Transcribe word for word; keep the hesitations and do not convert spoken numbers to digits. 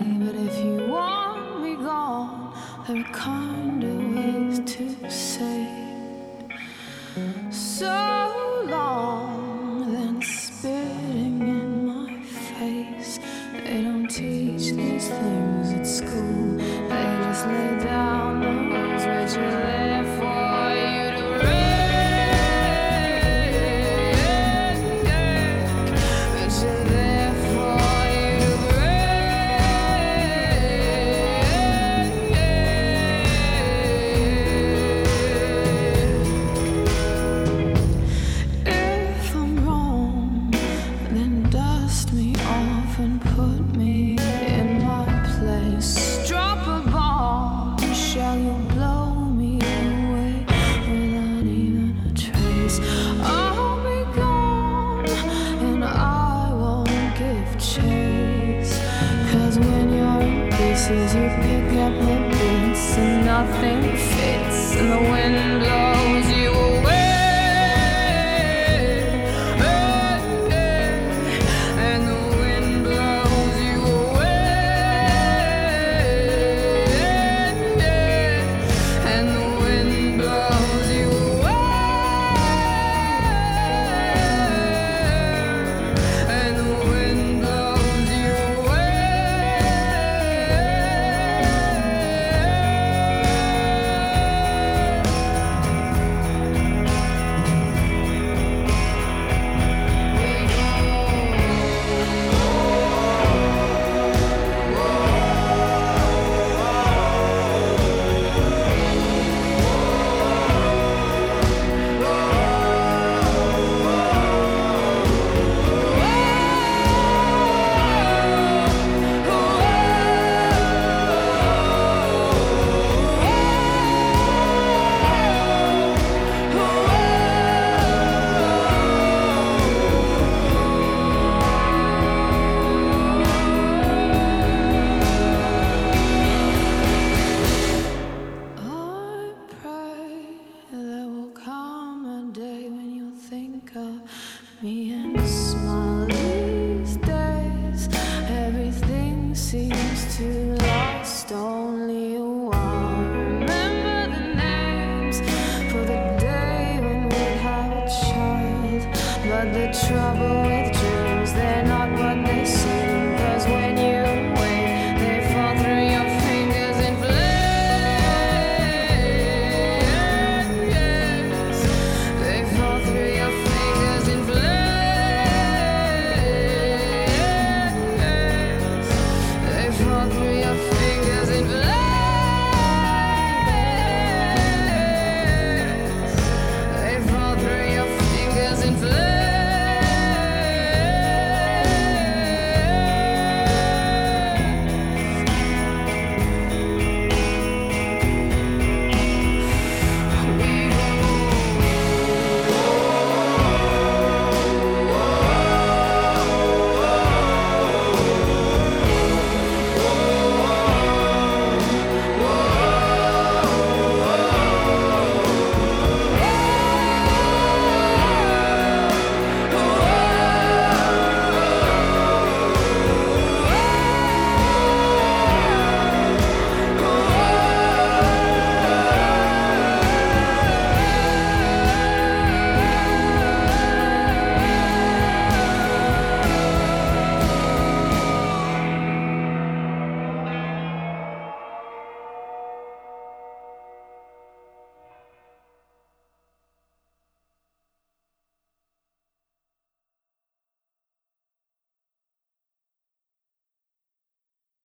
But if you want me gone, there are kind of ways to say it. So long, then spitting in my face. They don't teach these things at school. They just lay down the rules, but you're there for you to break. But you're there for you to break. If I'm wrong, then dust me off and put me in my place. Drop a bomb, shall you blow me away without even a trace? I'll be gone and I won't give chase. Cause when you're in pieces, you pick up the bits and nothing fits, and the wind blows you away. And the wind blows you away. And the wind blows you away. And the wind blows you me and smile. These days everything seems to last only